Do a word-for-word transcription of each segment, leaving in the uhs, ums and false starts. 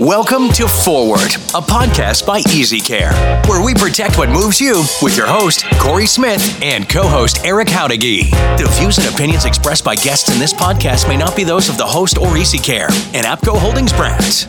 Welcome to Forward, a podcast by Easy Care, where we protect what moves you with your host, Corey Smith, and co-host Eric Howdegi. The views and opinions expressed by guests in this podcast may not be those of the host or Easy Care and APCO Holdings brands.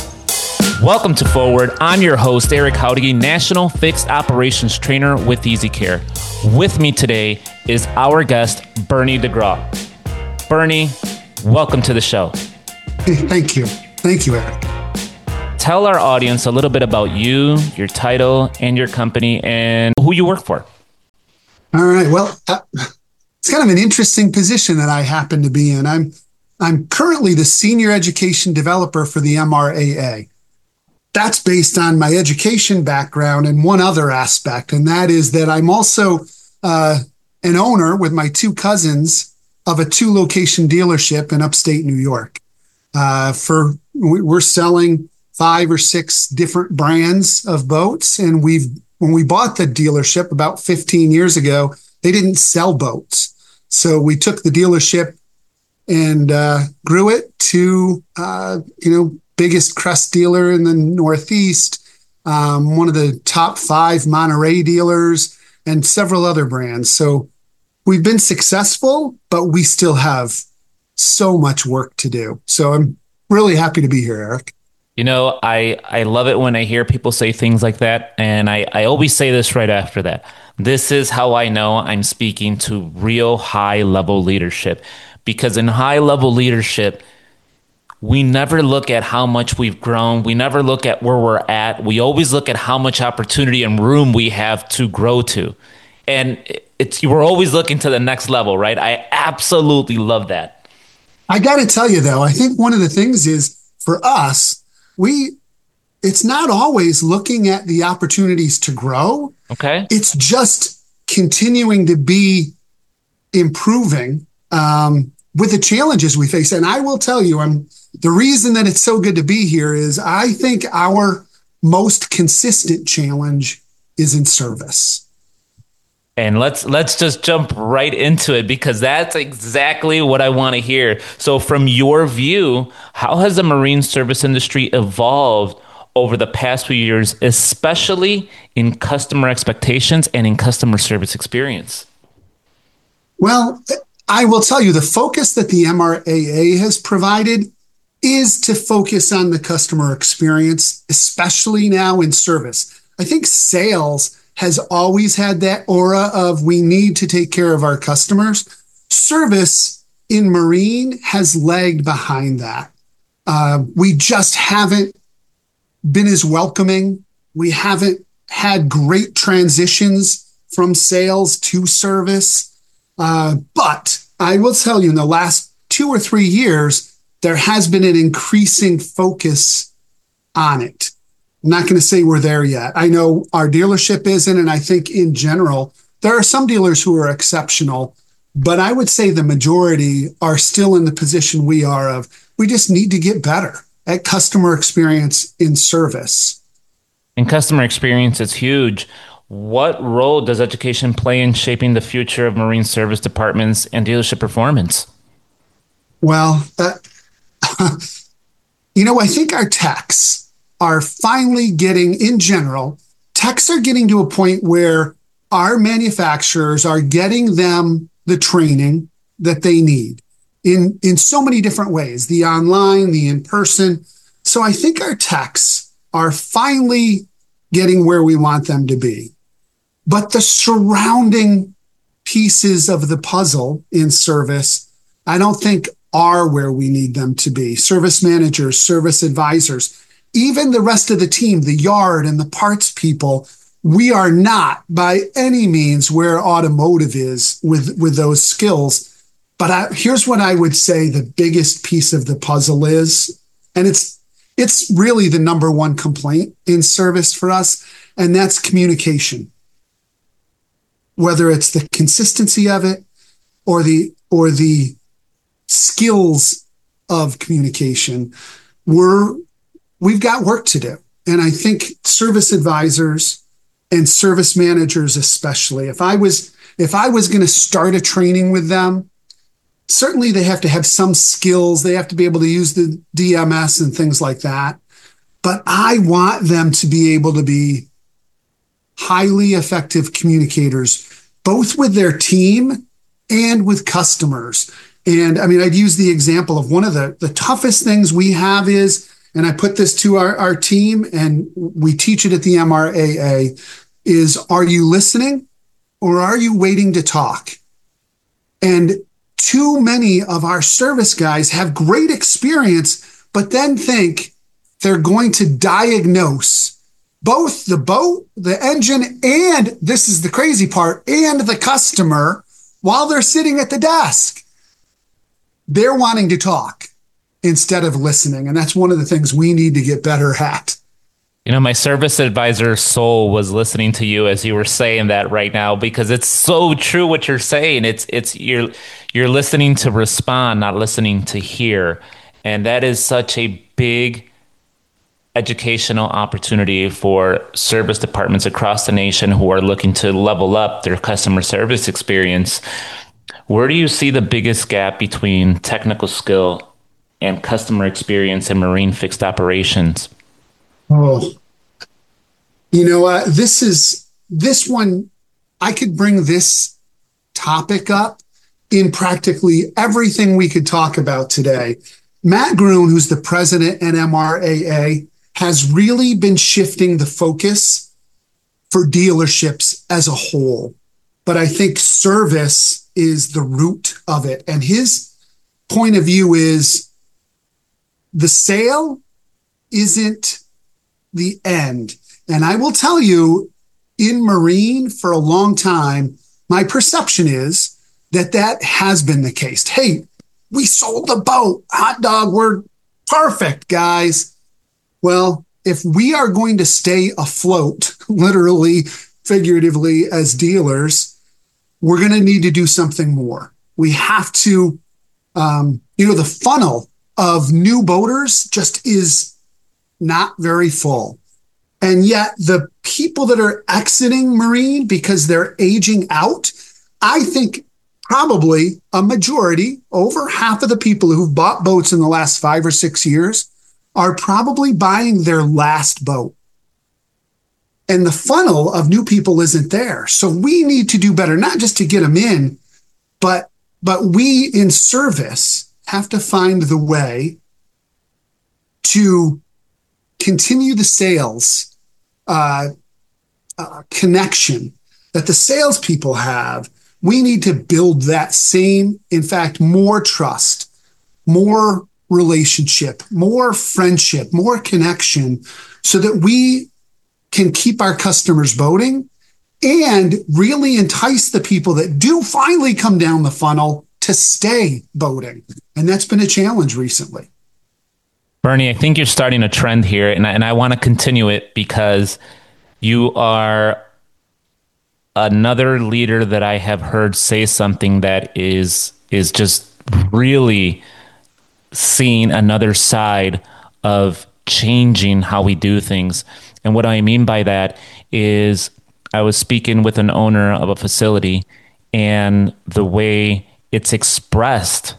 Welcome to Forward. I'm your host, Eric Howdegi, National Fixed Operations Trainer with Easy Care. With me today is our guest, Bernie DeGraw. Bernie, welcome to the show. Thank you. Thank you, Eric. Tell our audience a little bit about you, your title, and your company, and who you work for. All right. Well, uh, it's kind of an interesting position that I happen to be in. I'm I'm currently the Senior Education Developer for the M R A A. That's based on my education background and one other aspect, and that is that I'm also uh, an owner with my two cousins of a two-location dealership in upstate New York. Uh, for we're selling five or six different brands of boats. And we've, when we bought the dealership about fifteen years ago, they didn't sell boats. So we took the dealership and uh, grew it to, uh, you know, biggest Crest dealer in the Northeast, um, one of the top five Monterey dealers, and several other brands. So we've been successful, but we still have so much work to do. So I'm really happy to be here, Eric. You know, I, I love it when I hear people say things like that. And I, I always say this right after that. This is how I know I'm speaking to real high level leadership, because in high level leadership, we never look at how much we've grown. We never look at where we're at. We always look at how much opportunity and room we have to grow to. And it's, we're always looking to the next level, right? I absolutely love that. I got to tell you, though, I think one of the things is for us, we, it's not always looking at the opportunities to grow. Okay. It's just continuing to be improving um, with the challenges we face. And I will tell you, I'm, the reason that it's so good to be here is I think our most consistent challenge is in service. And let's let's just jump right into it, because that's exactly what I want to hear. So from your view, how has the marine service industry evolved over the past few years, especially in customer expectations and in customer service experience? Well, I will tell you, the focus that the M R A A has provided is to focus on the customer experience, especially now in service. I think sales has always had that aura of we need to take care of our customers. Service in marine has lagged behind that. Uh, we just haven't been as welcoming. We haven't had great transitions from sales to service. Uh, but I will tell you, in the last two or three years, there has been an increasing focus on it. I'm not going to say we're there yet. I know our dealership isn't, and I think in general, there are some dealers who are exceptional, but I would say the majority are still in the position we are of, we just need to get better at customer experience in service. And customer experience is huge. What role does education play in shaping the future of marine service departments and dealership performance? Well, uh, you know, I think our techs are finally getting, in general, techs are getting to a point where our manufacturers are getting them the training that they need in, in so many different ways, the online, the in-person. So I think our techs are finally getting where we want them to be. But the surrounding pieces of the puzzle in service, I don't think are where we need them to be. Service managers, service advisors, even the rest of the team, the yard and the parts people, we are not by any means where automotive is with, with those skills. But I, here's what I would say the biggest piece of the puzzle is, and it's it's really the number one complaint in service for us, and that's communication. Whether it's the consistency of it or the or the skills of communication, we're We've got work to do. And I think service advisors and service managers, especially, if I was, if I was going to start a training with them, certainly they have to have some skills. They have to be able to use the D M S and things like that. but I want them to be able to be highly effective communicators, both with their team and with customers. And I mean, I'd use the example of one of the, the toughest things we have is, and I put this to our, our team and we teach it at the M R A A, is are you listening or are you waiting to talk? And too many of our service guys have great experience, but then think they're going to diagnose both the boat, the engine, and this is the crazy part, and the customer while they're sitting at the desk. They're wanting to talk instead of listening. And that's one of the things we need to get better at. You know, my service advisor soul was listening to you as you were saying that right now, because it's so true what you're saying. It's it's you're you're listening to respond, not listening to hear. And that is such a big educational opportunity for service departments across the nation who are looking to level up their customer service experience. Where do you see the biggest gap between technical skill and customer experience in marine fixed operations? Oh, you know, uh, this is this one. I could bring this topic up in practically everything we could talk about today. Matt Gruen, who's the president at M R A A, has really been shifting the focus for dealerships as a whole. But I think service is the root of it. And his point of view is the sale isn't the end. And I will tell you, in Marine for a long time, my perception is that that has been the case. Hey, we sold the boat. Hot dog, we're perfect, guys. Well, if we are going to stay afloat, literally, figuratively, as dealers, we're going to need to do something more. We have to, um, you know, the funnel of new boaters just is not very full. And yet the people that are exiting Marine because they're aging out, I think probably a majority, over half of the people who've bought boats in the last five or six years are probably buying their last boat. And the funnel of new people isn't there. So we need to do better, not just to get them in, but, but we in service have to find the way to continue the sales uh, uh, connection that the salespeople have. We need to build that same, in fact, more trust, more relationship, more friendship, more connection, so that we can keep our customers boating and really entice the people that do finally come down the funnel to stay boating. And that's been a challenge recently. Bernie, I think you're starting a trend here, and I, and I want to continue it because you are another leader that I have heard say something that is is just really seeing another side of changing how we do things. And what I mean by that is I was speaking with an owner of a facility, and the way it's expressed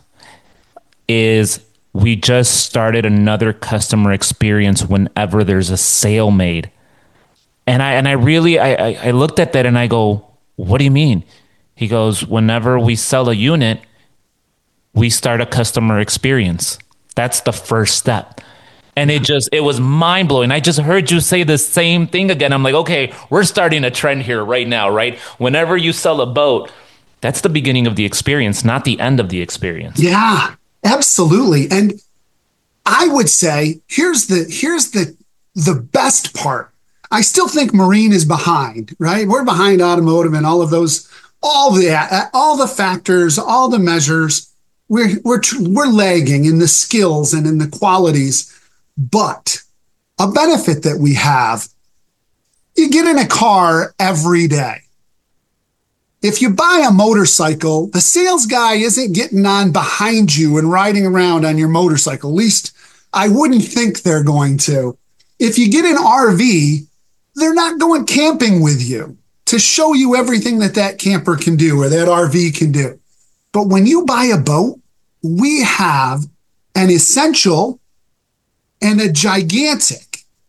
is we just started another customer experience whenever there's a sale made. And I and I really, I, I, I looked at that and I go, what do you mean? He goes, whenever we sell a unit, we start a customer experience. That's the first step. And it just, it was mind blowing. I just heard you say the same thing again. I'm like, okay, we're starting a trend here right now, right? Whenever you sell a boat, that's the beginning of the experience, not the end of the experience. Yeah, absolutely. And I would say, here's the, here's the, the best part. I still think Marine is behind, right? We're behind automotive and all of those, all the, all the factors, all the measures. We're, we're, we're lagging in the skills and in the qualities. But a benefit that we have, you get in a car every day. If you buy a motorcycle, the sales guy isn't getting on behind you and riding around on your motorcycle. At least I wouldn't think they're going to. If you get an R V, they're not going camping with you to show you everything that that camper can do or that R V can do. But when you buy a boat, we have an essential and a gigantic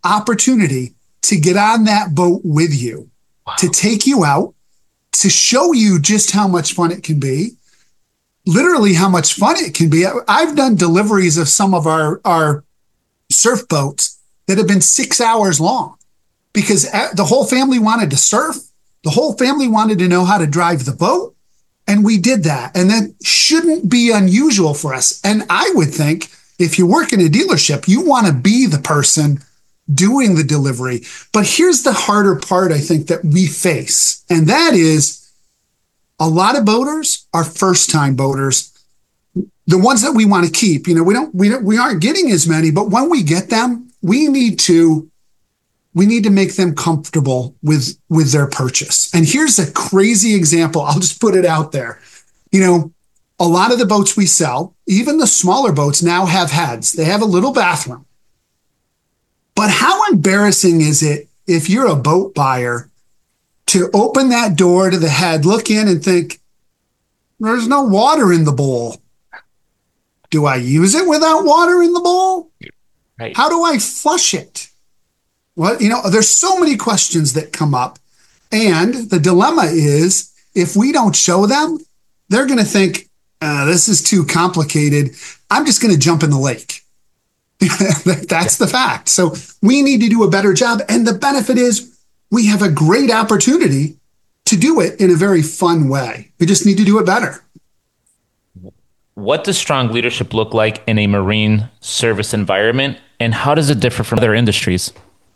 opportunity to get on that boat with you, wow. to take you out, to show you just how much fun it can be, literally how much fun it can be. I've done deliveries of some of our, our surf boats that have been six hours long because the whole family wanted to surf. The whole family wanted to know how to drive the boat. And we did that. And that shouldn't be unusual for us. And I would think if you work in a dealership, you want to be the person doing the delivery. But here's the harder part, I think, that we face. And that is a lot of boaters are first-time boaters. The ones that we want to keep, you know, we don't, we don't, we aren't getting as many, but when we get them, we need to, we need to make them comfortable with, with their purchase. And here's a crazy example. I'll just put it out there. You know, a lot of the boats we sell, even the smaller boats now have heads. They have a little bathroom. But how embarrassing is it if you're a boat buyer to open that door to the head, look in and think, there's no water in the bowl. Do I use it without water in the bowl? Right. How do I flush it? Well, you know, there's so many questions that come up. And the dilemma is if we don't show them, they're going to think, uh, this is too complicated. I'm just going to jump in the lake. That's the fact. So we need to do a better job. And the benefit is we have a great opportunity to do it in a very fun way. We just need to do it better. What does strong leadership look like in a marine service environment? And how does it differ from other industries?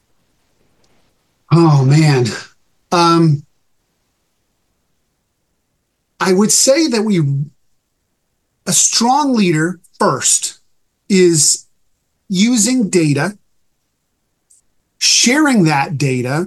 Oh, man. Um, I would say that we, a strong leader first is using data, sharing that data,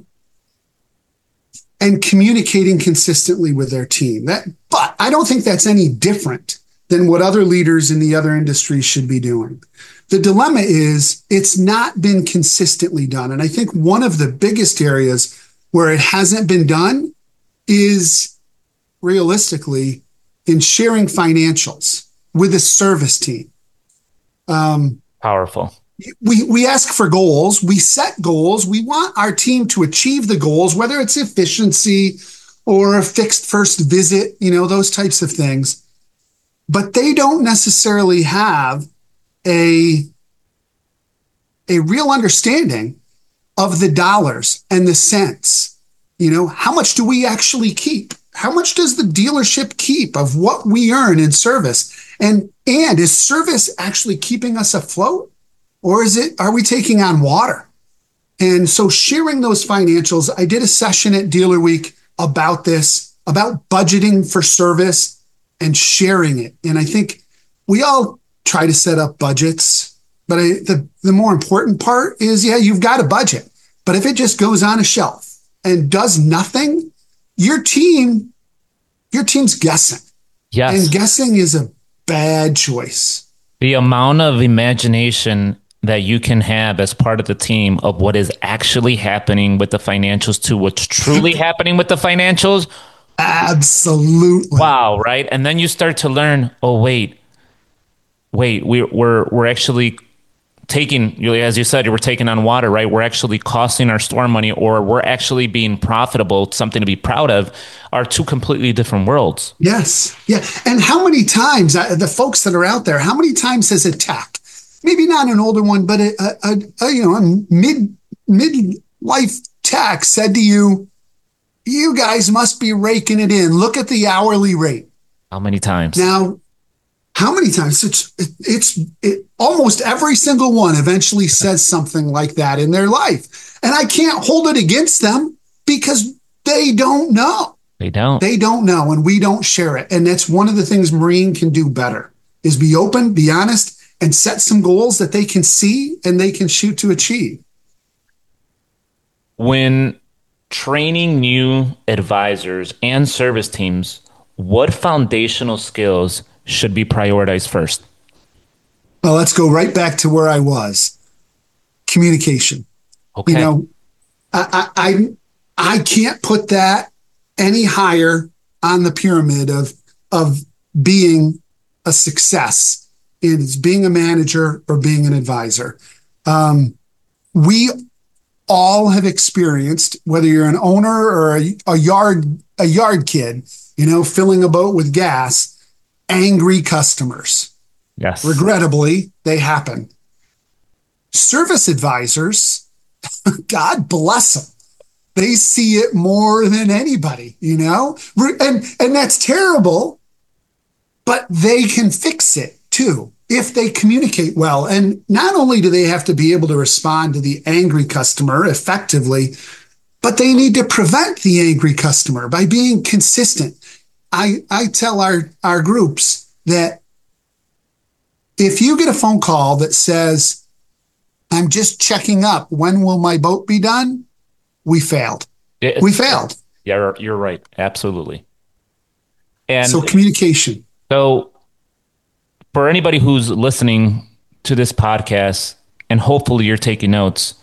and communicating consistently with their team. That, but I don't think that's any different than what other leaders in the other industries should be doing. The dilemma is it's not been consistently done. And I think one of the biggest areas where it hasn't been done is realistically in sharing financials with a service team. Um, Powerful. We we ask for goals. We set goals. We want our team to achieve the goals, whether it's efficiency or a fixed first visit, you know, those types of things. But they don't necessarily have a, a real understanding of the dollars and the cents. You know, how much do we actually keep? How much does the dealership keep of what we earn in service? And, and is service actually keeping us afloat? Or is it, are we taking on water? And so sharing those financials, I did a session at Dealer Week about this, about budgeting for service and sharing it. And I think we all try to set up budgets, but I, the, the more important part is, yeah, you've got a budget, but if it just goes on a shelf and does nothing, your team, your team's guessing. Yes. And guessing is a bad choice. The amount of imagination that you can have as part of the team of what is actually happening with the financials to what's truly happening with the financials. Absolutely. Wow. Right. And then you start to learn, oh, wait, wait, we're, we're, we're actually taking, as you said, we're taking on water, right? We're actually costing our store money, or we're actually being profitable, something to be proud of, are two completely different worlds. Yes. Yeah. And how many times, uh, the folks that are out there, how many times has a tech, maybe not an older one, but a, a, a you know, a mid, mid-life tech said to you, you guys must be raking it in. Look at the hourly rate. How many times? Now, how many times? It's it's it, almost every single one eventually says something like that in their life. And I can't hold it against them because they don't know. They don't. They don't know, and we don't share it. And that's one of the things Marine can do better, is be open, be honest, and set some goals that they can see and they can shoot to achieve. When training new advisors and service teams, what foundational skills should be prioritized first? Well, let's go right back to where I was. Communication. Okay. You know, I, I, I can't put that any higher on the pyramid of, of being a success in being a manager or being an advisor. Um, we, all have experienced, whether you're an owner or a, a yard a yard kid, you know, filling a boat with gas, angry customers. Yes. Regrettably, they happen. Service advisors, God bless them. They see it more than anybody, you know? And and that's terrible, but they can fix it too if they communicate well. And not only do they have to be able to respond to the angry customer effectively, but they need to prevent the angry customer by being consistent. I, I tell our, our groups that if you get a phone call that says, I'm just checking up, when will my boat be done? We failed. It's, we failed. Yeah, you're right. Absolutely. And so communication. So for anybody who's listening to this podcast, and hopefully you're taking notes,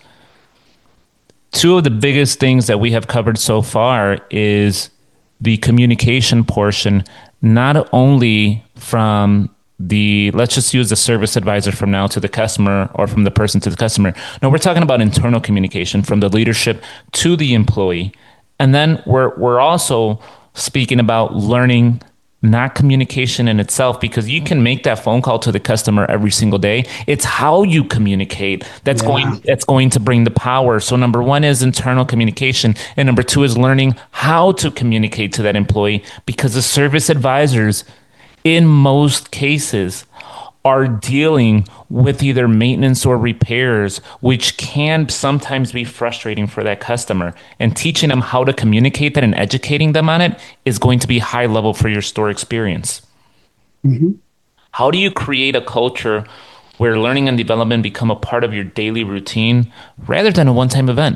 two of the biggest things that we have covered so far is the communication portion, not only from the, let's just use the service advisor from now to the customer, or from the person to the customer. No, we're talking about internal communication from the leadership to the employee. And then we're we're also speaking about learning, not communication in itself, because you can make that phone call to the customer every single day. It's how you communicate that's yeah. going that's going to bring the power. So number one is internal communication, and number two is learning how to communicate to that employee, because the service advisors, in most cases, are dealing with either maintenance or repairs, which can sometimes be frustrating for that customer. And teaching them how to communicate that and educating them on it is going to be high level for your store experience. Mm-hmm. How do you create a culture where learning and development become a part of your daily routine rather than a one-time event?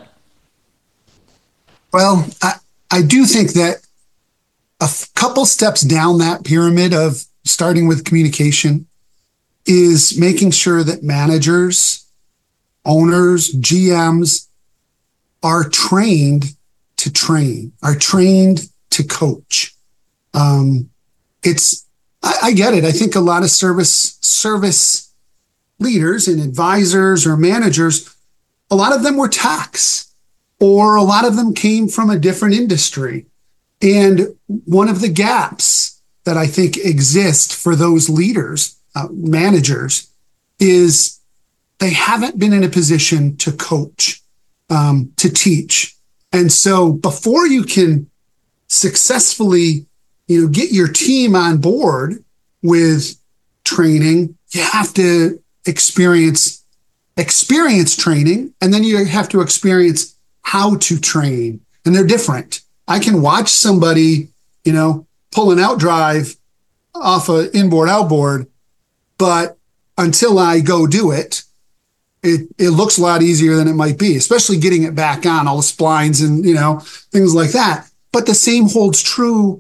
Well, I, I do think that a f- couple steps down that pyramid of starting with communication is making sure that managers, owners, G Ms are trained to train, are trained to coach. Um, it's, I, I get it. I think a lot of service, service leaders and advisors or managers, a lot of them were techs, or a lot of them came from a different industry. And one of the gaps that I think exist for those leaders, uh, managers, is they haven't been in a position to coach, um, to teach. And so before you can successfully, you know, get your team on board with training, you have to experience, experience training, and then you have to experience how to train. And they're different. I can watch somebody, you know, pull an out drive off a inboard outboard, but until I go do it, it it looks a lot easier than it might be, especially getting it back on, all the splines and, you know, things like that. But the same holds true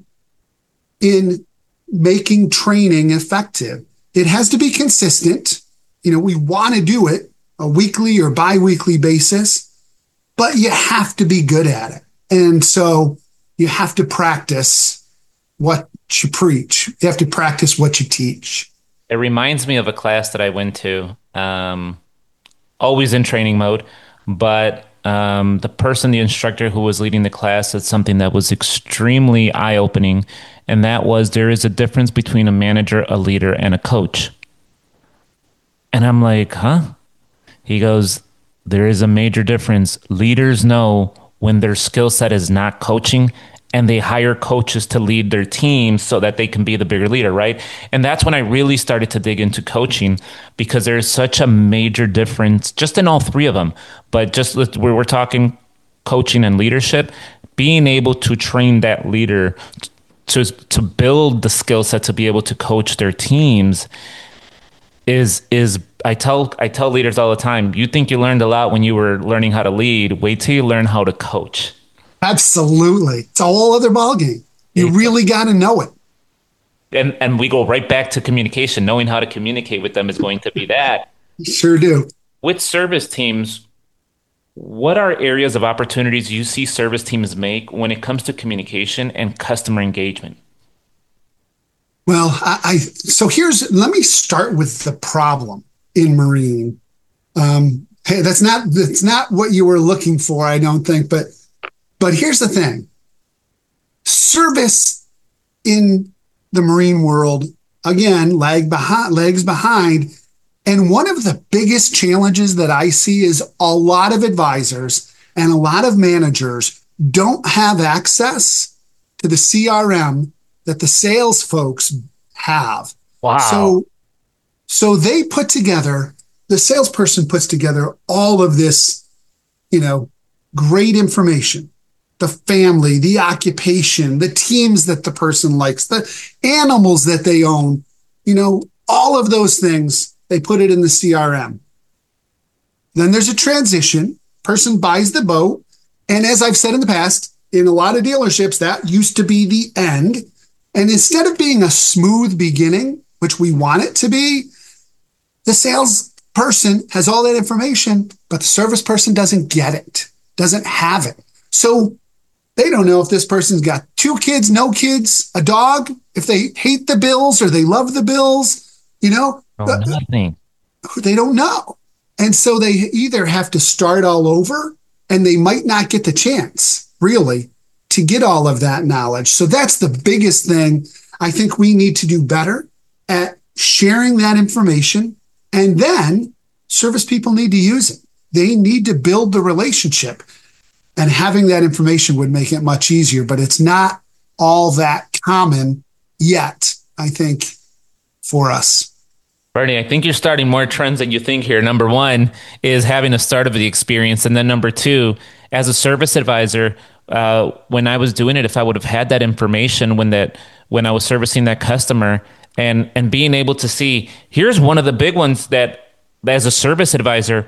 in making training effective. It has to be consistent. You know, we want to do it a weekly or bi-weekly basis, but you have to be good at it. And so you have to practice what you preach. You have to practice what you teach. It reminds me of a class that I went to, um, always in training mode, but um, the person, the instructor who was leading the class, said something that was extremely eye-opening, and that was, there is a difference between a manager, a leader, and a coach. And I'm like, huh? He goes, there is a major difference. Leaders know when their skill set is not coaching, and they hire coaches to lead their team so that they can be the bigger leader, right? And that's when I really started to dig into coaching, because there's such a major difference just in all three of them. But just where we're talking coaching and leadership, being able to train that leader to to build the skill set to be able to coach their teams is is I tell I tell leaders all the time, you think you learned a lot when you were learning how to lead, wait till you learn how to coach. Absolutely. It's a whole other ballgame. You really got to know it. And and we go right back to communication. Knowing how to communicate with them is going to be that. Sure do. With service teams, what are areas of opportunities you see service teams make when it comes to communication and customer engagement? Well, I, I so here's, let me start with the problem in marine. Um, Hey, that's not that's not what you were looking for, I don't think. But but here's the thing. Service in the marine world, again, lag behind, legs behind. And one of the biggest challenges that I see is a lot of advisors and a lot of managers don't have access to the C R M that the sales folks have. Wow. So, so they put together, the salesperson puts together all of this, you know, great information, the family, the occupation, the teams that the person likes, the animals that they own, you know, all of those things, they put it in the C R M. Then there's a transition, person buys the boat. And as I've said in the past, in a lot of dealerships, that used to be the end. And instead of being a smooth beginning, which we want it to be, the salesperson has all that information, but the service person doesn't get it, doesn't have it. So they don't know if this person's got two kids, no kids, a dog, if they hate the bills or they love the bills, you know, Oh, nothing. they don't know. And so they either have to start all over and they might not get the chance, really, to get all of that knowledge. So that's the biggest thing. I think we need to do better at sharing that information. And then service people need to use it. They need to build the relationship. And having that information would make it much easier, but it's not all that common yet, I think, for us. Bernie, I think you're starting more trends than you think here. Number one is having a start of the experience. And then number two, as a service advisor, uh, when I was doing it, if I would have had that information when that when I was servicing that customer and, and being able to see, here's one of the big ones that as a service advisor,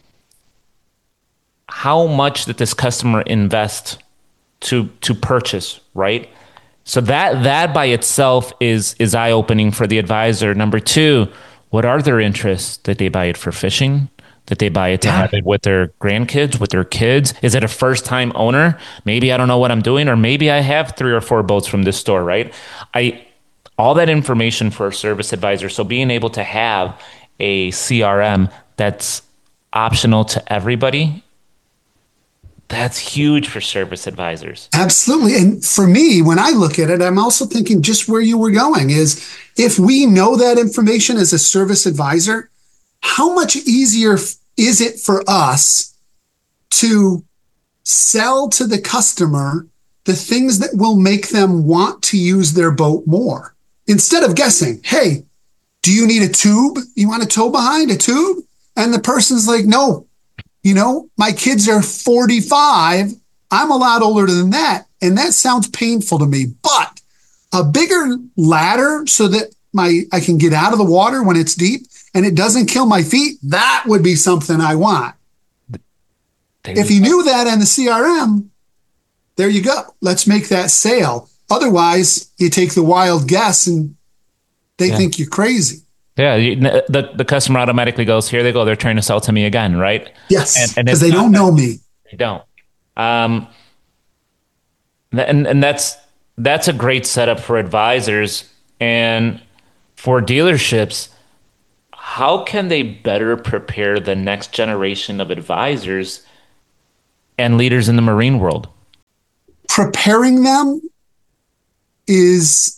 how much did this customer invest to to purchase, right? So that that by itself is is eye-opening for the advisor. Number two, what are their interests? Did they buy it for fishing? Did they buy it to Yeah. have it with their grandkids, with their kids? Is it a first-time owner? Maybe I don't know what I'm doing, or maybe I have three or four boats from this store, right? I all that information for a service advisor. So being able to have a C R M that's optional to everybody, that's huge for service advisors. Absolutely. And for me, when I look at it, I'm also thinking just where you were going is if we know that information as a service advisor, how much easier is it for us to sell to the customer the things that will make them want to use their boat more? Instead of guessing, hey, do you need a tube? You want a tow behind a tube? And the person's like, no, you know, my kids are forty-five. I'm a lot older than that. And that sounds painful to me, but a bigger ladder so that my, I can get out of the water when it's deep and it doesn't kill my feet. That would be something I want. There If you knew that in the C R M, there you go. Let's make that sale. Otherwise, you take the wild guess and they Yeah. think you're crazy. Yeah, you, the the customer automatically goes, here they go, they're trying to sell to me again, right? Yes, And- and because it's they not don't that- know me. They don't. Um, and and that's that's a great setup for advisors and for dealerships. How can they better prepare the next generation of advisors and leaders in the marine world? Preparing them is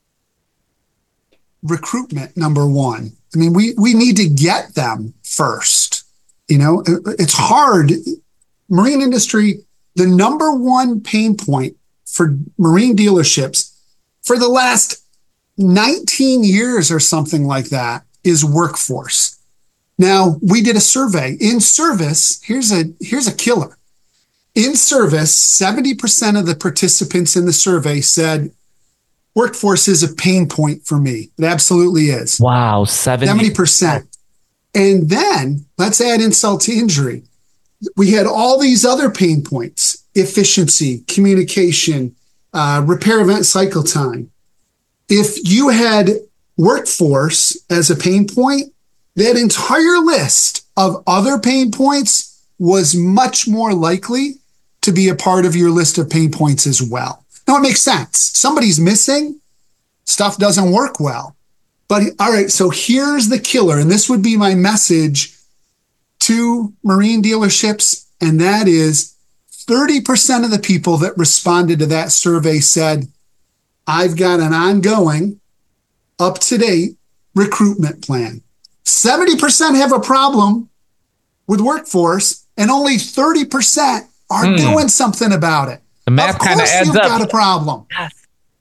recruitment, number one. I mean, we, we need to get them first. You know, it's hard. Marine industry, the number one pain point for marine dealerships for the last nineteen years or something like that is workforce. Now, we did a survey in service. Here's a, here's a killer. In service, seventy percent of the participants in the survey said, workforce is a pain point for me. It absolutely is. Wow, seventy seventy percent. And then let's add insult to injury. We had all these other pain points: efficiency, communication, uh, repair event cycle time. If you had workforce as a pain point, that entire list of other pain points was much more likely to be a part of your list of pain points as well. Now, it makes sense. Somebody's missing, stuff doesn't work well. But all right, so here's the killer, and this would be my message to marine dealerships, and that is thirty percent of the people that responded to that survey said, I've got an ongoing, up-to-date recruitment plan. seventy percent have a problem with workforce, and only thirty percent are hmm. doing something about it. The math kind of adds you've up. Got a problem. Yes.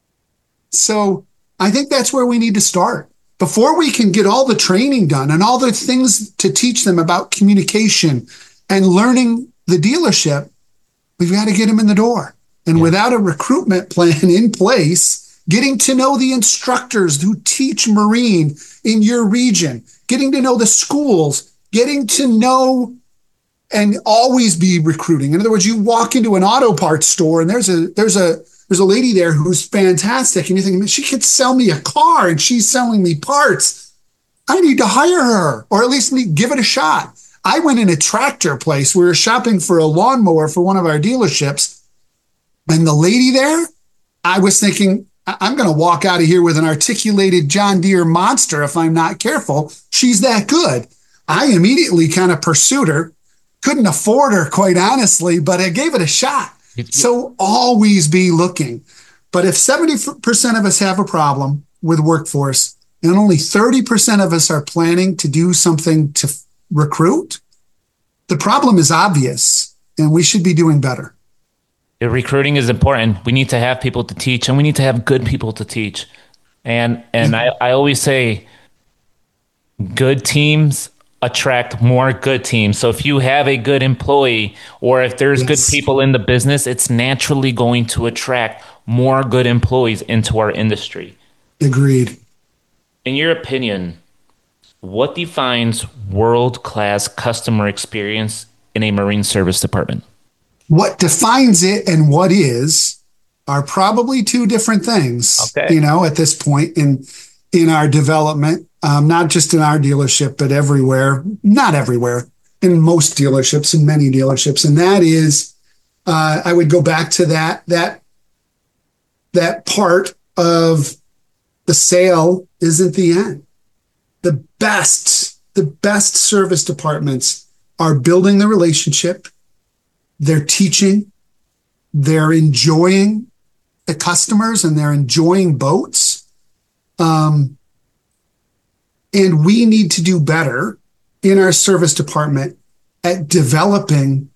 So I think that's where we need to start. Before we can get all the training done and all the things to teach them about communication and learning the dealership, we've got to get them in the door. And yeah. without a recruitment plan in place, getting to know the instructors who teach marine in your region, getting to know the schools, getting to know and always be recruiting. In other words, you walk into an auto parts store and there's a there's a there's a lady there who's fantastic, and you're thinking, she could sell me a car and she's selling me parts. I need to hire her, or at least need, give it a shot. I went in a tractor place. We were shopping for a lawnmower for one of our dealerships, and the lady there, I was thinking, I'm going to walk out of here with an articulated John Deere monster if I'm not careful. She's that good. I immediately kind of pursued her. Couldn't afford her, quite honestly, but I gave it a shot. So always be looking. But if seventy percent of us have a problem with workforce and only thirty percent of us are planning to do something to f- recruit, the problem is obvious, and we should be doing better. The recruiting is important. We need to have people to teach, and we need to have good people to teach. And and I, I always say good teams attract more good teams. So if you have a good employee, or if there's yes. good people in the business, it's naturally going to attract more good employees into our industry. Agreed. In your opinion, what defines world-class customer experience in a marine service department? What defines it and what is are probably two different things, okay. you know, at this point in in our development, um, not just in our dealership, but everywhere, not everywhere, in most dealerships, in many dealerships. And that is, uh, I would go back to that, that, that part of the sale isn't the end. The best, the best service departments are building the relationship. They're teaching, they're enjoying the customers, and they're enjoying boats. Um, and we need to do better in our service department at developing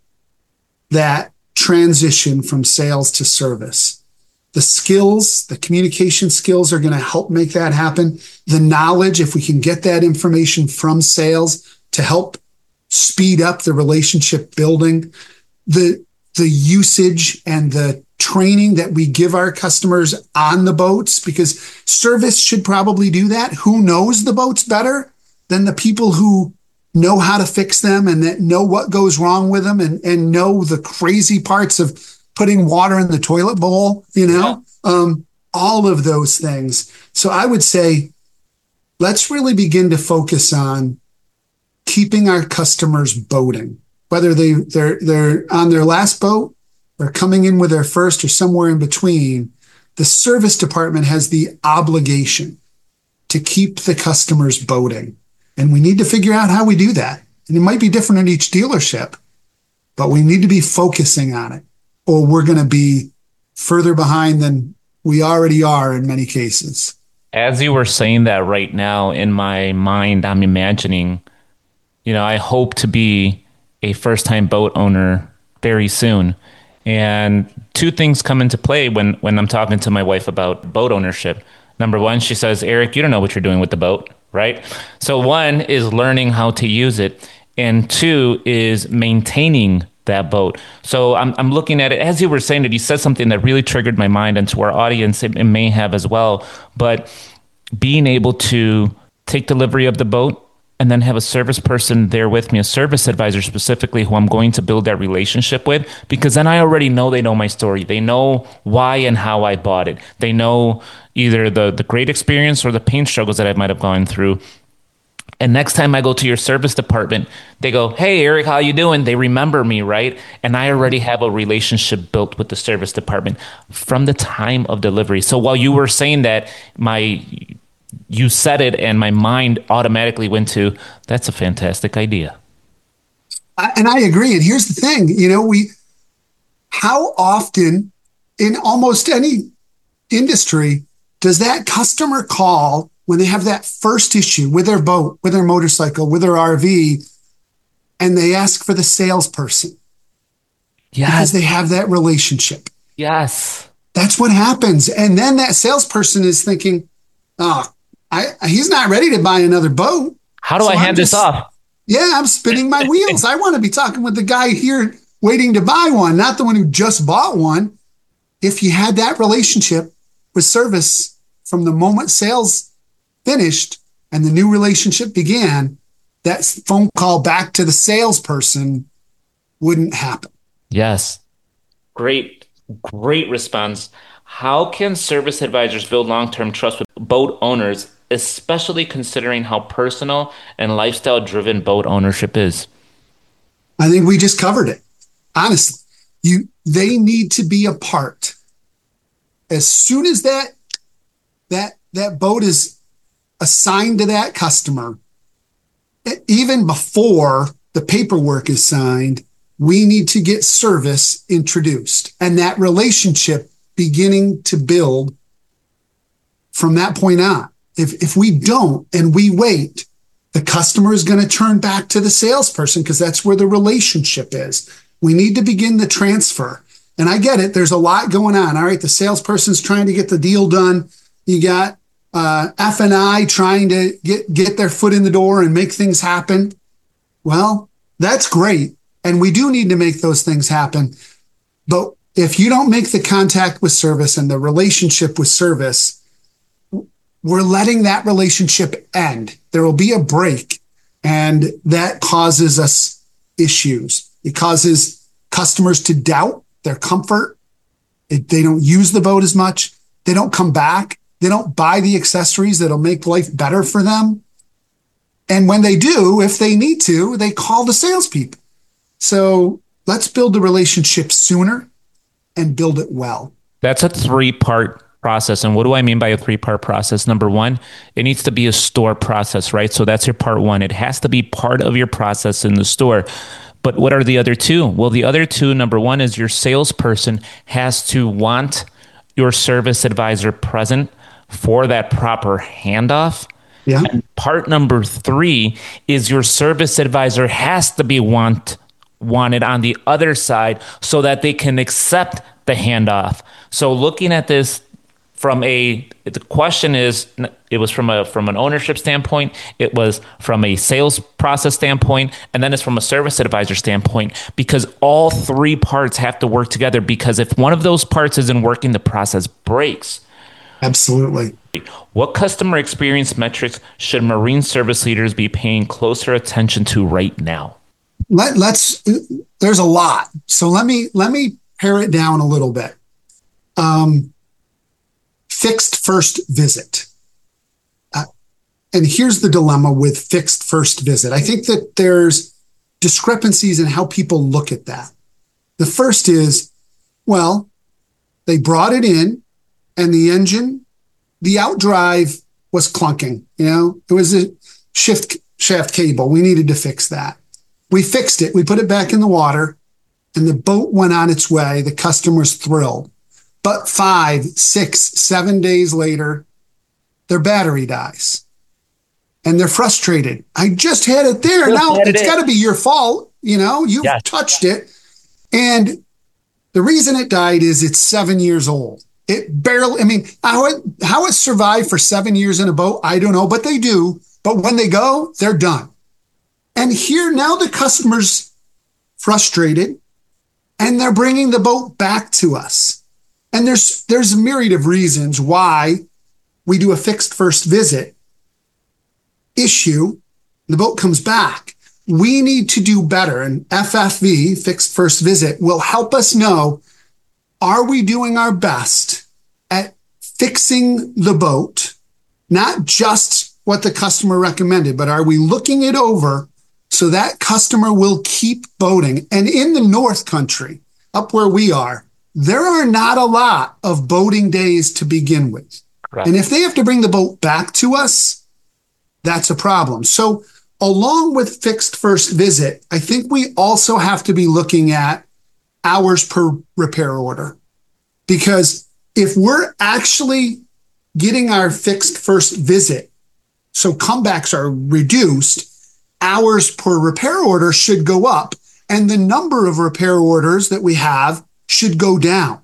that transition from sales to service. The skills, the communication skills are going to help make that happen. The knowledge, if we can get that information from sales to help speed up the relationship building, the, the usage and the training that we give our customers on the boats, because service should probably do that. Who knows the boats better than the people who know how to fix them and that know what goes wrong with them and, and know the crazy parts of putting water in the toilet bowl, you know, yeah. um, all of those things. So I would say, let's really begin to focus on keeping our customers boating, whether they, they're, they're on their last boat or coming in with their first or somewhere in between. The service department has the obligation to keep the customers boating. And we need to figure out how we do that. And it might be different in each dealership, but we need to be focusing on it, or we're going to be further behind than we already are in many cases. As you were saying that right now, in my mind, I'm imagining, you know, I hope to be a first-time boat owner very soon. And two things come into play when, when I'm talking to my wife about boat ownership. Number one, she says, Eric, you don't know what you're doing with the boat, right? So one is learning how to use it. And two is maintaining that boat. So I'm I'm looking at it, as you were saying it, you said something that really triggered my mind, and to our audience, it, it may have as well. But being able to take delivery of the boat and then have a service person there with me, a service advisor specifically, who I'm going to build that relationship with, because then I already know they know my story. They know why and how I bought it. They know either the, the great experience or the pain struggles that I might have gone through. And next time I go to your service department, they go, hey, Eric, how you doing? They remember me, right? And I already have a relationship built with the service department from the time of delivery. So while you were saying that, my you said it and my mind automatically went to, that's a fantastic idea. I, and I agree. And here's the thing, you know, we, how often in almost any industry does that customer call when they have that first issue with their boat, with their motorcycle, with their R V, and they ask for the salesperson? Yes. Because they have that relationship. Yes. That's what happens. And then that salesperson is thinking, oh, I, he's not ready to buy another boat. How do So I hand I'm this just- off? Yeah, I'm spinning my wheels. I want to be talking with the guy here waiting to buy one, not the one who just bought one. If you had that relationship with service from the moment sales finished and the new relationship began, that phone call back to the salesperson wouldn't happen. Yes. Great, great response. How can service advisors build long-term trust with boat owners, especially considering how personal and lifestyle-driven boat ownership is? I think we just covered it. Honestly, you they need to be a part. As soon as that that that boat is assigned to that customer, even before the paperwork is signed, we need to get service introduced and that relationship beginning to build from that point on. If if we don't and we wait, the customer is going to turn back to the salesperson because that's where the relationship is. We need to begin the transfer. And I get it. There's a lot going on. All right. The salesperson's trying to get the deal done. You got uh, F and I trying to get, get their foot in the door and make things happen. Well, that's great. And we do need to make those things happen. But if you don't make the contact with service and the relationship with service, we're letting that relationship end. There will be a break, and that causes us issues. It causes customers to doubt their comfort. It, they don't use the boat as much. They don't come back. They don't buy the accessories that'll make life better for them. And when they do, if they need to, they call the salespeople. So let's build the relationship sooner and build it well. That's a three-part process. And what do I mean by a three-part process? Number one, it needs to be a store process, right? So that's your part one. It has to be part of your process in the store. But what are the other two? Well, the other two, number one is your salesperson has to want your service advisor present for that proper handoff. Yeah. And part number three is your service advisor has to be want wanted on the other side so that they can accept the handoff. So looking at this from a, the question is, it was from a from an ownership standpoint, it was from a sales process standpoint, and then it's from a service advisor standpoint, because all three parts have to work together, because if one of those parts isn't working, the process breaks. Absolutely. What customer experience metrics should marine service leaders be paying closer attention to right now? Let, let's, there's a lot. So let me, let me pare it down a little bit. Um, Fixed first visit. Uh, and here's the dilemma with fixed first visit. I think that there's discrepancies in how people look at that. The first is, well, they brought it in and the engine, the outdrive was clunking. You know, it was a shift shaft cable. We needed to fix that. We fixed it. We put it back in the water and the boat went on its way. The customer's thrilled. But five, six, seven days later, their battery dies. And they're frustrated. I just had it there. Just now it it's got to be your fault. You know, you've Yes. touched it. And the reason it died is it's seven years old. It barely, I mean, how it, how it survived for seven years in a boat, I don't know, but they do. But when they go, they're done. And here now the customer's frustrated and they're bringing the boat back to us. And there's there's a myriad of reasons why we do a fixed first visit issue. The boat comes back. We need to do better. And F F V, fixed first visit, will help us know, are we doing our best at fixing the boat? Not just what the customer recommended, but are we looking it over so that customer will keep boating? And in the North Country, up where we are, there are not a lot of boating days to begin with. Correct. And if they have to bring the boat back to us, that's a problem. So along with fixed first visit, I think we also have to be looking at hours per repair order. Because if we're actually getting our fixed first visit, so comebacks are reduced, hours per repair order should go up, and the number of repair orders that we have should go down.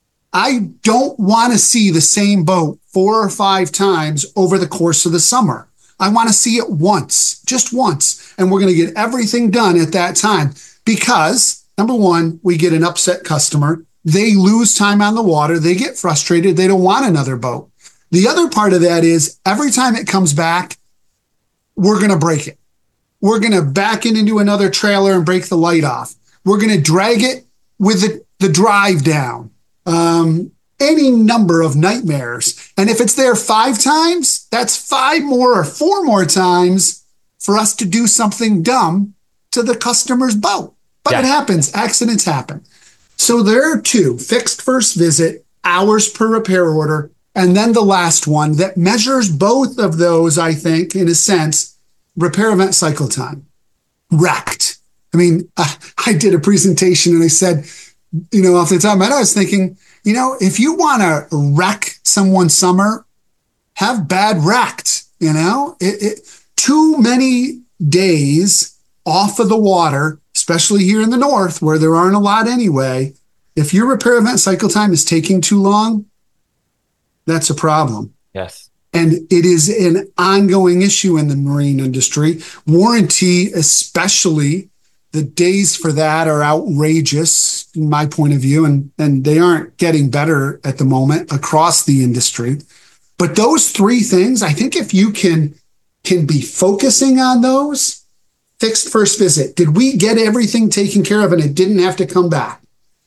I don't want to see the same boat four or five times over the course of the summer. I want to see it once, just once, and we're going to get everything done at that time because, number one, we get an upset customer. They lose time on the water. They get frustrated. They don't want another boat. The other part of that is every time it comes back, we're going to break it. We're going to back it into another trailer and break the light off. We're going to drag it with the, the drive down. Um, any number of nightmares. And if it's there five times, that's five more or four more times for us to do something dumb to the customer's boat. But yeah. It happens. Accidents happen. So there are two: fixed first visit, hours per repair order, and then the last one that measures both of those, I think, in a sense, repair event cycle time. Wrecked. I mean, I, I did a presentation and I said, you know, off the top of my head, I was thinking, you know, if you want to wreck someone's summer, have bad wrecked, you know, it, it, too many days off of the water, especially here in the north where there aren't a lot anyway. If your repair event cycle time is taking too long, that's a problem. Yes. And it is an ongoing issue in the marine industry. Warranty, especially, the days for that are outrageous in my point of view, and, and they aren't getting better at the moment across the industry. But those three things, I think if you can, can be focusing on those, fixed first visit, did we get everything taken care of and it didn't have to come back?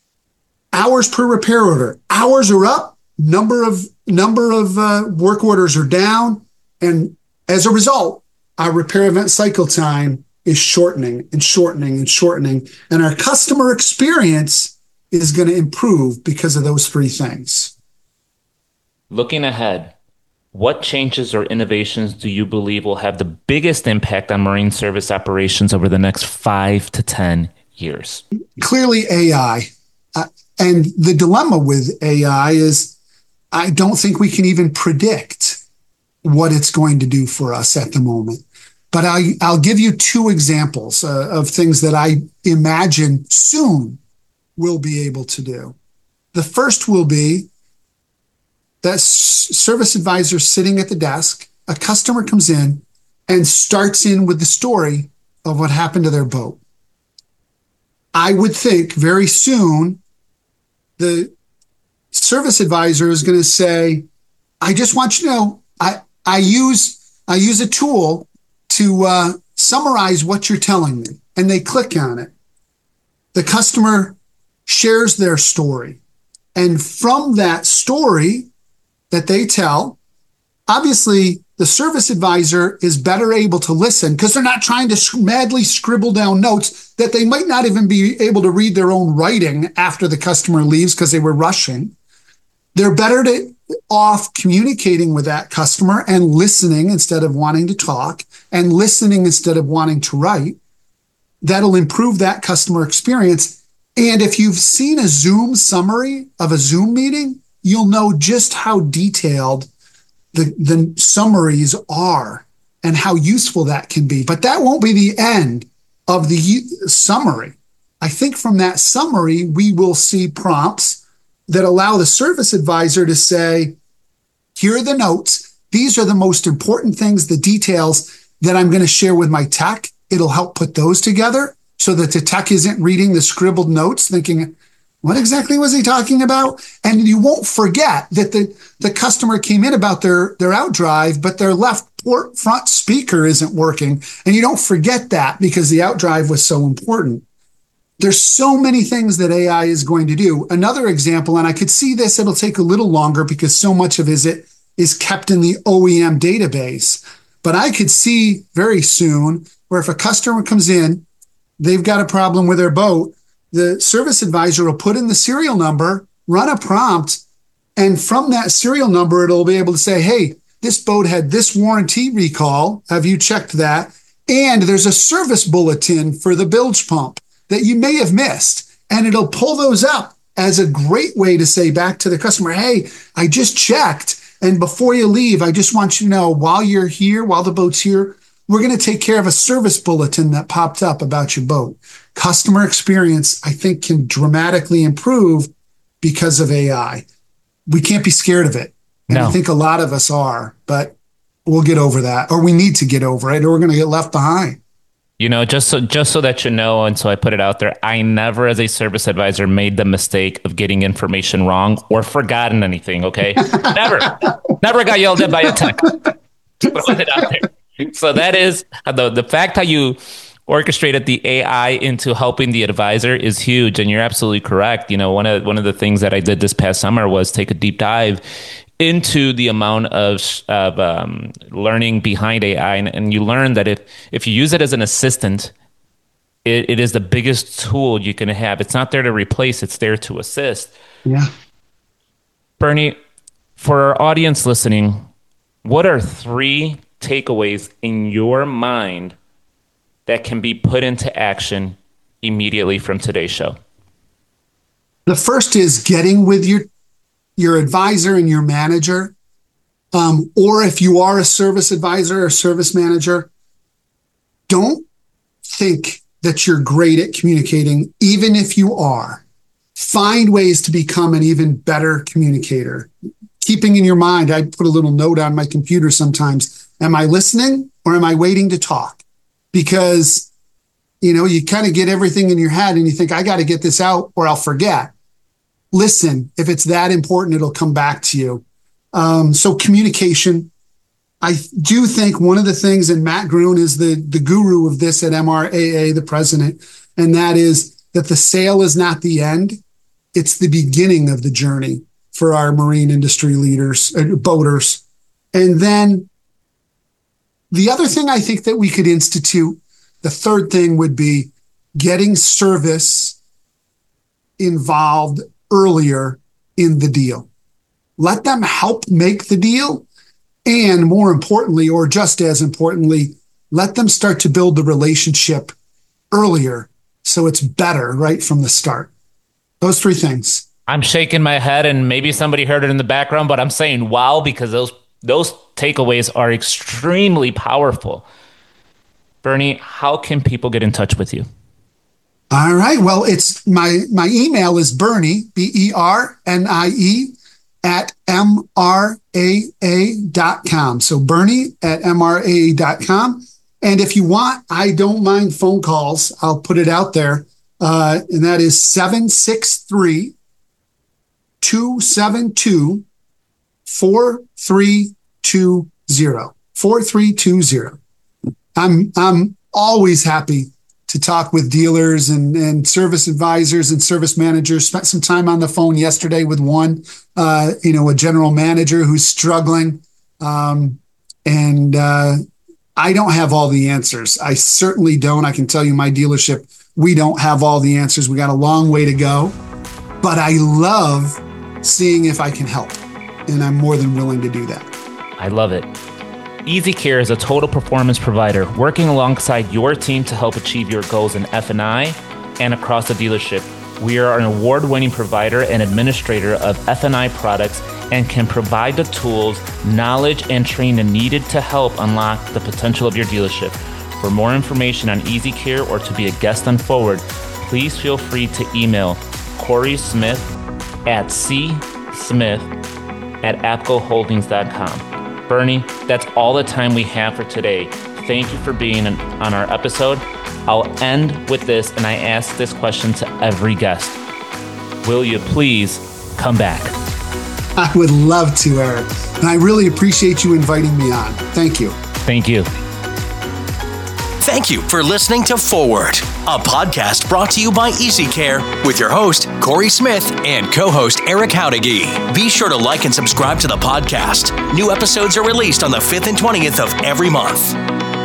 Hours per repair order, hours are up, number of, number of uh, work orders are down, and as a result, our repair event cycle time is shortening and shortening and shortening. And our customer experience is going to improve because of those three things. Looking ahead, what changes or innovations do you believe will have the biggest impact on marine service operations over the next five to ten years? Clearly A I. Uh, and the dilemma with A I is I don't think we can even predict what it's going to do for us at the moment. But I, I'll give you two examples uh, of things that I imagine soon we'll be able to do. The first will be that service advisor sitting at the desk, a customer comes in and starts in with the story of what happened to their boat. I would think very soon the service advisor is going to say, I just want you to know, I, I use, I use a tool to uh, summarize what you're telling me. And they click on it. The customer shares their story. And from that story that they tell, obviously the service advisor is better able to listen because they're not trying to madly scribble down notes that they might not even be able to read their own writing after the customer leaves because they were rushing. They're better to off communicating with that customer and listening instead of wanting to talk and listening instead of wanting to write. That'll improve that customer experience. And if you've seen a Zoom summary of a Zoom meeting, you'll know just how detailed the, the summaries are and how useful that can be. But that won't be the end of the summary. I think from that summary, we will see prompts that allow the service advisor to say, here are the notes. These are the most important things, the details that I'm going to share with my tech. It'll help put those together so that the tech isn't reading the scribbled notes thinking, what exactly was he talking about? And you won't forget that the, the customer came in about their, their outdrive, but their left port front speaker isn't working. And you don't forget that because the outdrive was so important. There's so many things that A I is going to do. Another example, and I could see this, it'll take a little longer because so much of it is kept in the O E M database. But I could see very soon where if a customer comes in, they've got a problem with their boat, the service advisor will put in the serial number, run a prompt, and from that serial number, it'll be able to say, hey, this boat had this warranty recall. Have you checked that? And there's a service bulletin for the bilge pump that you may have missed. And it'll pull those up as a great way to say back to the customer, hey, I just checked. And before you leave, I just want you to know while you're here, while the boat's here, we're going to take care of a service bulletin that popped up about your boat. Customer experience, I think, can dramatically improve because of A I. We can't be scared of it. And no. I think a lot of us are, but we'll get over that, or we need to get over it, or we're going to get left behind. You know, just so just so that you know, and so I put it out there, I never, as a service advisor, made the mistake of getting information wrong or forgotten anything, okay? Never. Never got yelled at by a tech. Put it out there. So that is, the, the fact how you orchestrated the A I into helping the advisor is huge, and you're absolutely correct. You know, one of one of the things that I did this past summer was take a deep dive into the amount of, of um, learning behind A I. And, and you learn that if, if you use it as an assistant, it, it is the biggest tool you can have. It's not there to replace, it's there to assist. Yeah. Bernie, for our audience listening, what are three takeaways in your mind that can be put into action immediately from today's show? The first is getting with your your advisor and your manager, um, or if you are a service advisor or service manager, don't think that you're great at communicating. Even if you are, find ways to become an even better communicator. Keeping in your mind, I put a little note on my computer sometimes. Am I listening or am I waiting to talk? Because, you know, you kind of get everything in your head and you think, I got to get this out or I'll forget. Listen, if it's that important, it'll come back to you. Um, so communication, I do think one of the things, and Matt Gruen is the, the guru of this at M R A A, the president, and that is that the sale is not the end. It's the beginning of the journey for our marine industry leaders, uh, boaters. And then the other thing I think that we could institute, the third thing would be getting service involved earlier in the deal. Let them help make the deal. And more importantly, or just as importantly, let them start to build the relationship earlier so it's better right from the start. Those three things. I'm shaking my head, and maybe somebody heard it in the background, but I'm saying wow, because those those takeaways are extremely powerful. Bernie, how can people get in touch with you? All right. Well, it's my my email is Bernie, B E R N I E, at M R A A dot com. So Bernie at M R A A dot com. And if you want, I don't mind phone calls. I'll put it out there. Uh, and that is seven six three, two seven two, four three two zero. four three two zero. I'm I'm always happy to talk with dealers and, and service advisors and service managers. Spent some time on the phone yesterday with one, uh, you know, a general manager who's struggling. Um, and uh, I don't have all the answers. I certainly don't. I can tell you my dealership, we don't have all the answers. We got a long way to go. But I love seeing if I can help. And I'm more than willing to do that. I love it. EasyCare is a total performance provider working alongside your team to help achieve your goals in F and I and across the dealership. We are an award-winning provider and administrator of F and I products and can provide the tools, knowledge, and training needed to help unlock the potential of your dealership. For more information on EasyCare or to be a guest on Forward, please feel free to email Corey Smith at c smith at apco holdings dot com. Bernie, that's all the time we have for today. Thank you for being on our episode. I'll end with this, and I ask this question to every guest. Will you please come back? I would love to, Eric. And I really appreciate you inviting me on. Thank you. Thank you. Thank you for listening to Forward, a podcast brought to you by EasyCare with your host, Corey Smith, and co-host Eric Howdegi. Be sure to like and subscribe to the podcast. New episodes are released on the fifth and twentieth of every month.